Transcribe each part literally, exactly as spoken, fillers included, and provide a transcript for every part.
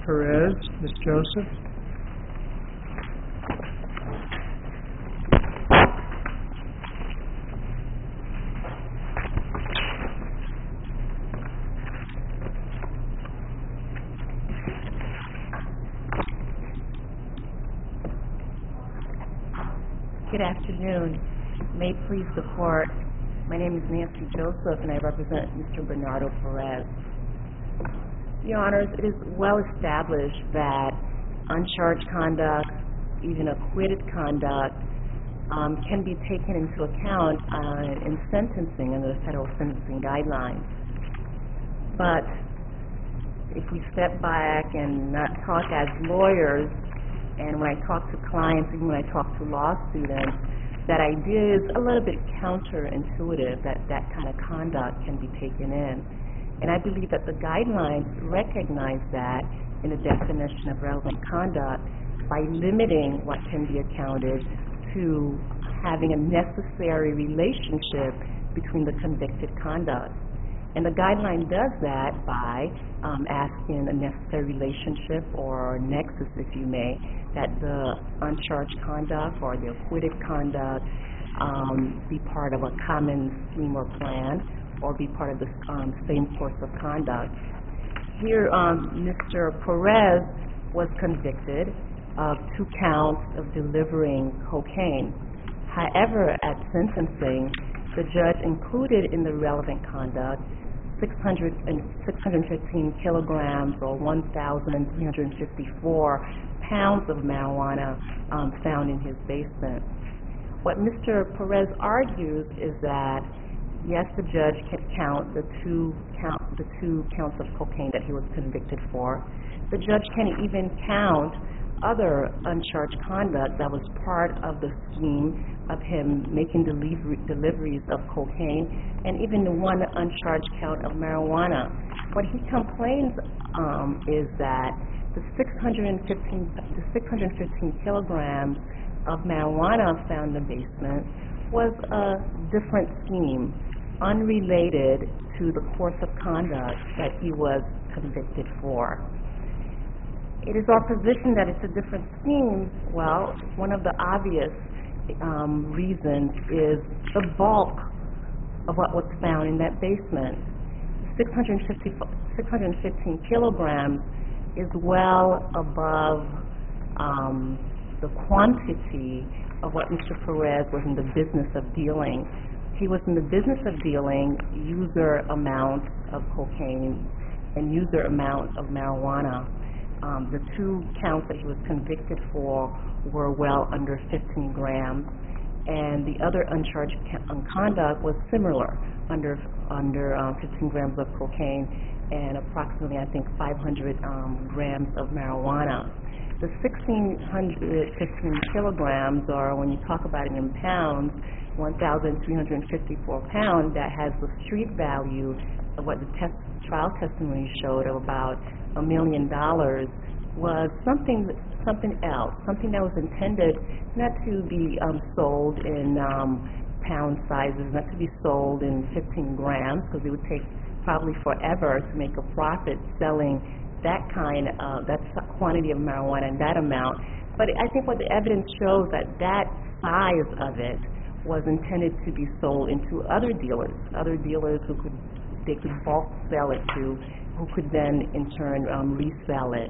Perez. Miz Joseph. Good afternoon. May it please the court, my name is Nancy Joseph and I represent Mister Bernardo Perez. Your Honors, it is well established that uncharged conduct, even acquitted conduct, um, can be taken into account uh, in sentencing under the federal sentencing guidelines. But if we step back and not talk as lawyers, and when I talk to clients, even when I talk to law students, that idea is a little bit counterintuitive that that kind of conduct can be taken in. And I believe that the guidelines recognize that in the definition of relevant conduct by limiting what can be accounted to having a necessary relationship between the convicted conduct. And the guideline does that by um, asking a necessary relationship or nexus, if you may, that the uncharged conduct or the acquitted conduct um, be part of a common scheme or plan or be part of the um, same course of conduct. Here, um, Mister Perez was convicted of two counts of delivering cocaine. However, at sentencing, the judge included in the relevant conduct six hundred fifteen kilograms or one thousand three hundred fifty-four pounds of marijuana um, found in his basement. What Mister Perez argues is that, yes, the judge can count the two count the two counts of cocaine that he was convicted for. The judge can even count other uncharged conduct that was part of the scheme of him making delivery, deliveries of cocaine, and even the one uncharged count of marijuana. What he complains um, is that the six hundred fifteen, the six hundred fifteen kilograms of marijuana found in the basement was a different scheme, unrelated to the course of conduct that he was convicted for. It is our position that it's a different scheme. Well, one of the obvious um, reasons is the bulk of what was found in that basement. six hundred fifteen kilograms is well above um, the quantity of what Mister Perez was in the business of dealing. He was in the business of dealing user amounts of cocaine and user amounts of marijuana. Um, the two counts that he was convicted for were well under fifteen grams, and the other uncharged conduct was similar, under under um, fifteen grams of cocaine and approximately, I think, five hundred um, grams of marijuana. The sixteen fifteen kilograms, or when you talk about it in pounds, one thousand three hundred fifty-four pounds, that has the street value of what the test, trial testimony showed of about a million dollars, was something something else, something that was intended not to be um, sold in um, pound sizes, not to be sold in fifteen grams, because it would take probably forever to make a profit selling that kind of, that quantity of marijuana and that amount. But I think what the evidence shows that that size of it was intended to be sold into other dealers, other dealers who could, they could bulk sell it to, who could then in turn um, resell it.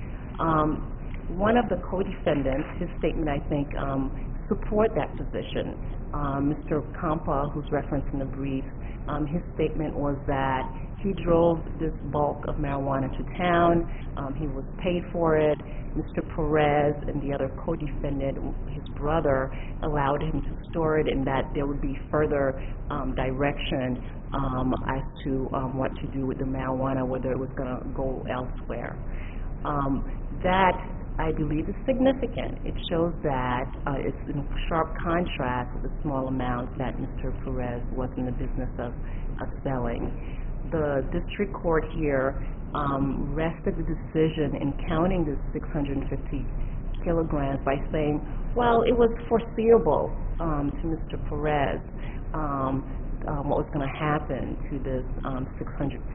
Um, one of the co-defendants, his statement, I think, um, support that position. Um, Mister Campa, who's referenced in the brief, um, his statement was that he drove this bulk of marijuana to town, um, he was paid for it, Mister Perez and the other co-defendant, his brother, allowed him to store it, and that there would be further um, direction um, as to um, what to do with the marijuana, whether it was going to go elsewhere. Um, that, I believe, is significant. It shows that uh, it's in sharp contrast with the small amounts that Mister Perez was in the business of, of selling. The district court here um, rested the decision in counting the six hundred fifty kilograms by saying, well, it was foreseeable um, to Mister Perez um, um, what was going to happen to this um, six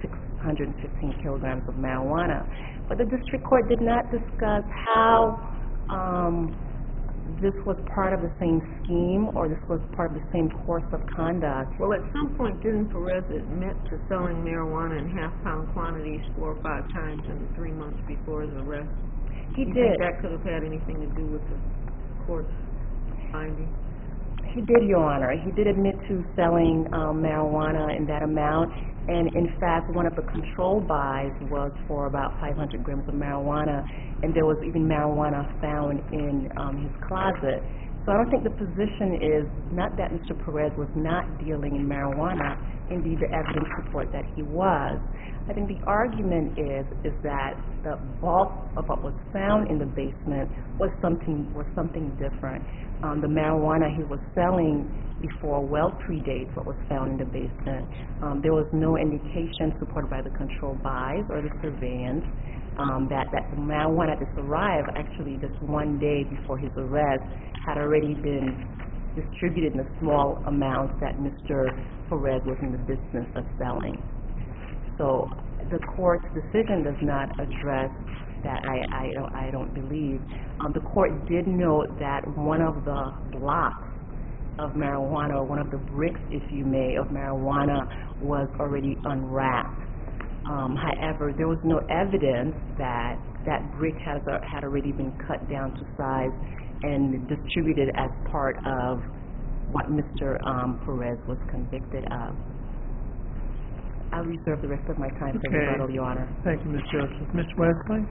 hundred fifteen kilograms of marijuana. But the district court did not discuss how um, this was part of the same scheme or this was part of the same course of conduct. Well, at some point, didn't Perez admit to selling marijuana in half-pound quantities four or five times in the three months before his arrest? He Do you did. think that could have had anything to do with the court's finding? He did, Your Honor. He did admit to selling um, marijuana in that amount, and in fact, one of the control buys was for about five hundred grams of marijuana, and there was even marijuana found in um, his closet. So I don't think the position is not that Mister Perez was not dealing in marijuana. Indeed, the evidence support that he was. I think the argument is is that the bulk of what was found in the basement was something was something different. Um, the marijuana he was selling before well predates what was found in the basement. Um, there was no indication supported by the control buys or the surveillance um, that, that the marijuana that arrived actually just one day before his arrest had already been distributed in the small amounts that Mister Perez was in the business of selling. So the court's decision does not address that, I, I, don't, I don't believe. Um, the court did note that one of the blocks of marijuana, or one of the bricks, if you may, of marijuana was already unwrapped. Um, however, there was no evidence that that brick has, uh, had already been cut down to size and distributed as part of what Mister Um, Perez was convicted of. I'll reserve the rest of my time for Okay. rebuttal, Your Honor. Thank you, Miz Joseph. Miz Wesley?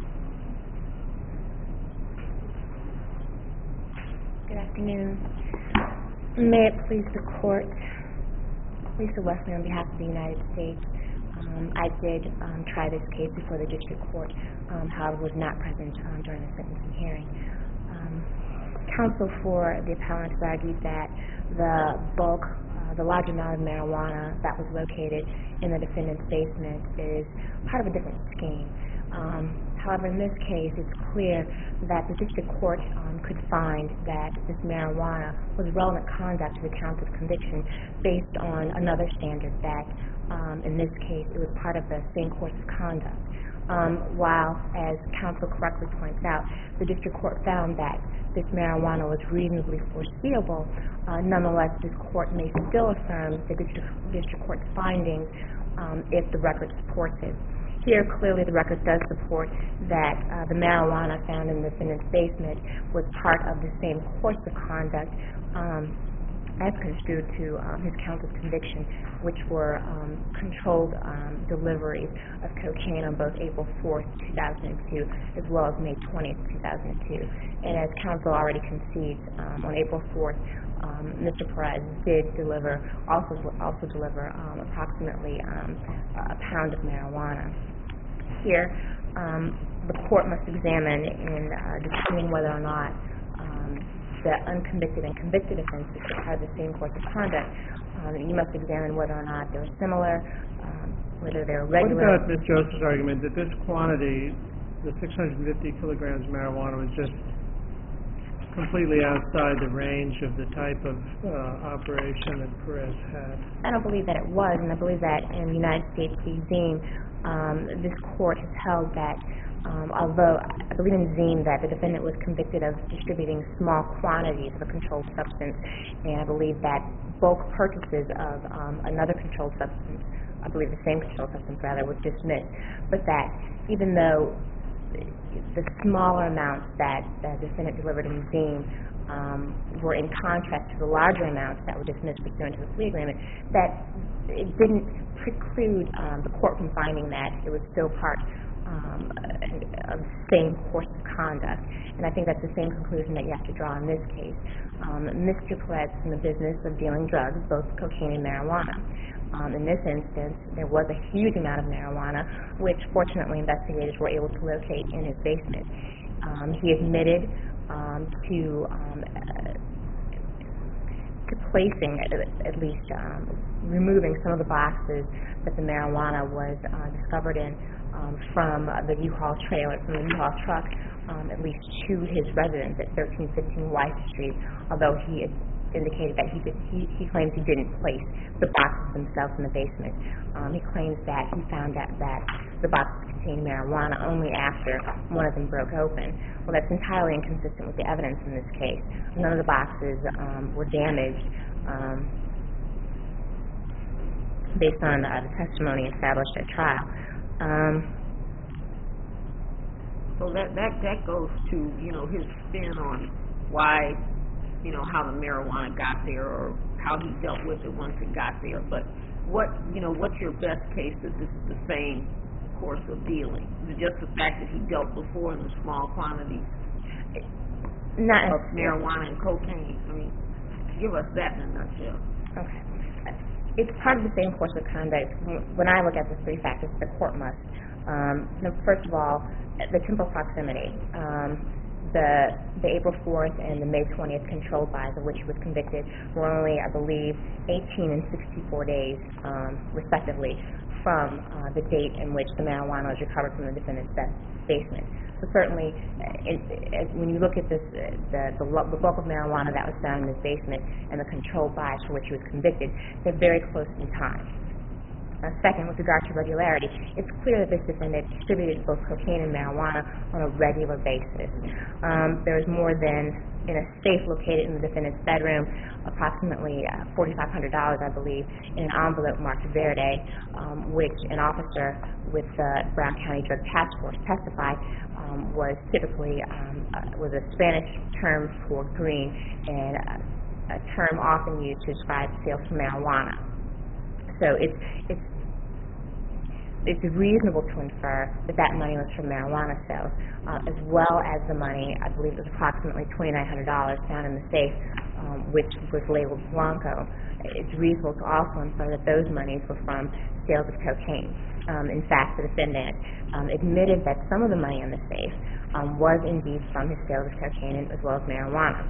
Good afternoon. May it please the court, Lisa Wesley on behalf of the United States. Um, I did um, try this case before the district court, um, however was not present um, during the sentencing hearing. Um, counsel for the appellant argued that the bulk, uh, the large amount of marijuana that was located in the defendant's basement is part of a different scheme. Um, however, in this case, it's clear that the district court um, could find that this marijuana was relevant conduct to the count of conviction based on another standard that, um, in this case, it was part of the same course of conduct. Um, while, as counsel correctly points out, the district court found that this marijuana was reasonably foreseeable, uh, nonetheless, this court may still affirm the district, district court's findings um, if the record supports it. Here, clearly, the record does support that uh, the marijuana found in the defendant's basement was part of the same course of conduct um, as construed to um, his count of conviction, which were um, controlled um, deliveries of cocaine on both April fourth, two thousand two, as well as May twentieth, two thousand two. And as counsel already concedes, um, on April fourth, um, Mister Perez did deliver, also also deliver um, approximately um, a pound of marijuana. Here, um, the court must examine in uh, determining whether or not um, the unconvicted and convicted offenses are the same course of conduct. Um, you must examine whether or not they're similar, um, whether they're regular. What about Miz Joseph's argument that this quantity, the six hundred fifty kilograms of marijuana, was just completely outside the range of the type of uh, operation that Perez had? I don't believe that it was, and I believe that in the United States v. Zine, um, this court has held that Um, although I believe in Zine that the defendant was convicted of distributing small quantities of a controlled substance, and I believe that bulk purchases of um, another controlled substance, I believe the same controlled substance rather, was dismissed, but that even though the smaller amounts that the defendant delivered in Zine um, were in contrast to the larger amounts that were dismissed pursuant to the plea agreement, that it didn't preclude um, the court from finding that it was still part Um, of the same course of conduct. And I think that's the same conclusion that you have to draw in this case. Um, Mister Perez is in the business of dealing drugs, both cocaine and marijuana. Um, in this instance, there was a huge amount of marijuana, which fortunately investigators were able to locate in his basement. Um, he admitted um, to um, uh, to placing, at, at least um, removing some of the boxes that the marijuana was uh, discovered in Um, from uh, the U-Haul trailer, from the U-Haul truck, um, at least to his residence at thirteen fifteen White Street, although he ad indicated that he, did, he he claims he didn't place the boxes themselves in the basement. Um, he claims that he found out that the boxes contained marijuana only after one of them broke open. Well, that's entirely inconsistent with the evidence in this case. None of the boxes um, were damaged um, based on uh, the testimony established at trial. Um, So that, that, that goes to, you know, his spin on why, you know, how the marijuana got there or how he dealt with it once it got there. But what, you know, what's your best case that this is the same course of dealing? Is it just the fact that he dealt before in the small quantities not of marijuana and cocaine? I mean, give us that in a nutshell. Okay. It's part of the same course of conduct. When I look at the three factors, the court must. Um, first of all, the temporal proximity. Um, the the April fourth and the May twentieth controlled buys of which he was convicted were only, I believe, eighteen and sixty-four days, um, respectively, from uh, the date in which the marijuana was recovered from the defendant's basement. So certainly, it, it, when you look at this, uh, the, the, the bulk of marijuana that was found in his basement and the controlled buys for which he was convicted, they're very close in time. Uh, second, with regard to regularity, it's clear that this defendant distributed both cocaine and marijuana on a regular basis. Um, there was more than, in a safe located in the defendant's bedroom, approximately uh, forty-five hundred dollars, I believe, in an envelope marked Verde, um, which an officer with the Brown County Drug Task Force testified um, was typically um, uh, was a Spanish term for green and uh, a term often used to describe sales for marijuana. So it's it's it's reasonable to infer that that money was from marijuana sales, uh, as well as the money, I believe it was approximately twenty-nine hundred dollars found in the safe, um, which was labeled Blanco. It's reasonable to also infer that those monies were from sales of cocaine. Um, in fact, the defendant um, admitted that some of the money in the safe um, was indeed from his sales of cocaine as well as marijuana.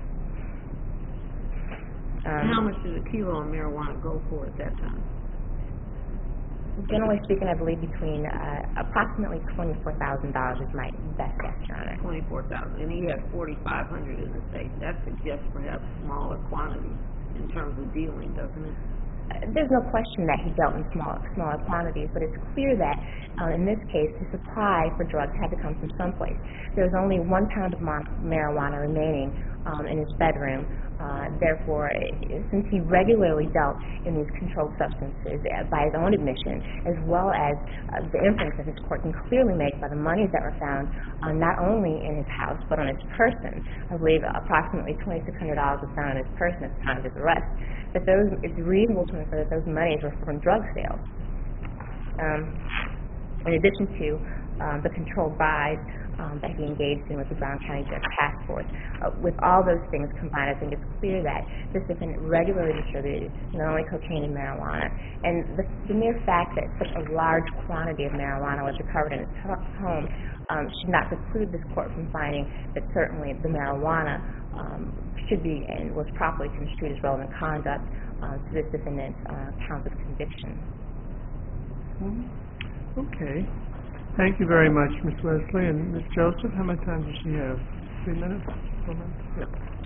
Um, How much did a kilo of marijuana go for at that time? Generally speaking, I believe between uh, approximately twenty-four thousand dollars is my best guess, Your Honor. Twenty-four thousand, and he had forty-five hundred in the safe. That suggests perhaps smaller quantities in terms of dealing, doesn't it? Uh, there's no question that he dealt in small, smaller quantities, but it's clear that uh, in this case, the supply for drugs had to come from someplace. There was only one pound of mar- marijuana remaining um, in his bedroom. Uh, therefore, since he regularly dealt in these controlled substances uh, by his own admission, as well as uh, the inference that his court can clearly make by the monies that were found uh, not only in his house but on his person, I believe approximately twenty-six hundred dollars was found on his person at the time of his arrest, that those, it's reasonable to infer that those monies were from drug sales. Um, in addition to um, the controlled buys Um, that he engaged in with the Brown County Drug Task Force. Uh, with all those things combined, I think it's clear that this defendant regularly distributed not only cocaine and marijuana, and the, the mere fact that such a large quantity of marijuana was recovered in his home um, should not preclude this court from finding that certainly the marijuana um, should be and was properly construed as relevant conduct uh, to this defendant's uh, count of conviction. Okay. Thank you very much, Miz Leslie. And Miz Joseph, how much time does she have? Three minutes? Four minutes? Yep.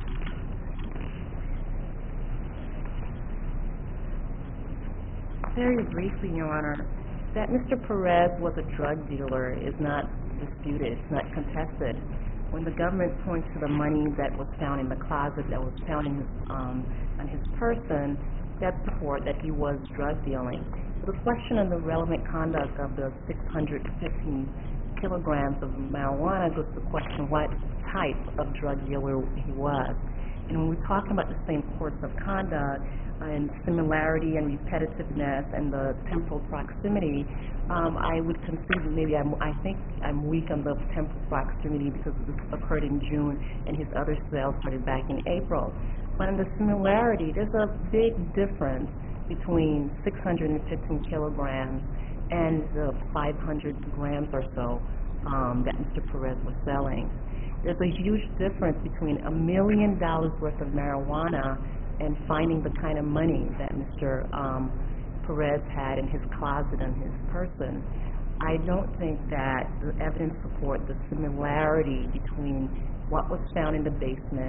Very briefly, Your Honor, that Mister Perez was a drug dealer is not disputed, it's not contested. When the government points to the money that was found in the closet, that was found in his, um, on his person, that support that he was drug dealing. The question of the relevant conduct of the six hundred fifteen kilograms of marijuana goes to the question what type of drug dealer he was. And when we're talking about the same course of conduct and similarity and repetitiveness and the temporal proximity, um, I would concede that maybe I'm, I think I'm weak on the temporal proximity because this occurred in June and his other sales started back in April. But in the similarity, there's a big difference between six hundred fifteen kilograms and the five hundred grams or so um, that Mister Perez was selling. There's a huge difference between a million dollars worth of marijuana and finding the kind of money that Mister Um, Perez had in his closet and his person. I don't think that the evidence supports the similarity between what was found in the basement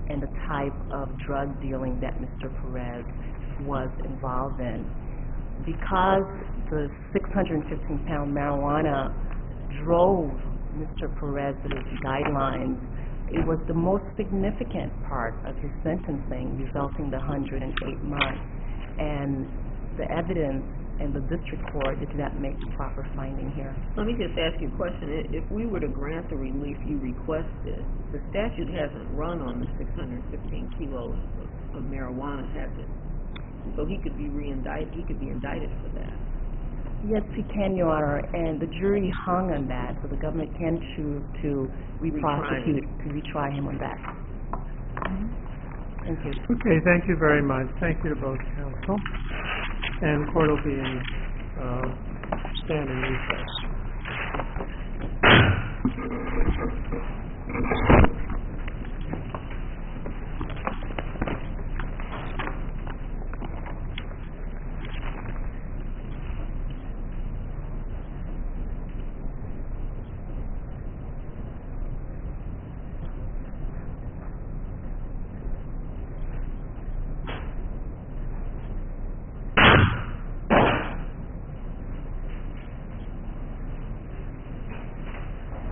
and the type of drug dealing that Mister Perez was involved in. Because the six hundred fifteen pound marijuana drove Mister Perez's guidelines, it was the most significant part of his sentencing, resulting in the one hundred eight months. And the evidence in the district court did not make the proper finding here. Let me just ask you a question. I- If we were to grant the relief you requested, the statute hasn't run on the six hundred fifteen kilos of, of marijuana, has it? So he could be re-indicted, he could be indicted for that. Yes, he can, Your Honor, and the jury hung on that, so the government can choose to re-prosecute, to retry him on that. Thank you. Okay, thank you very much. Thank you to both counsel. And court will be in uh, standing recess.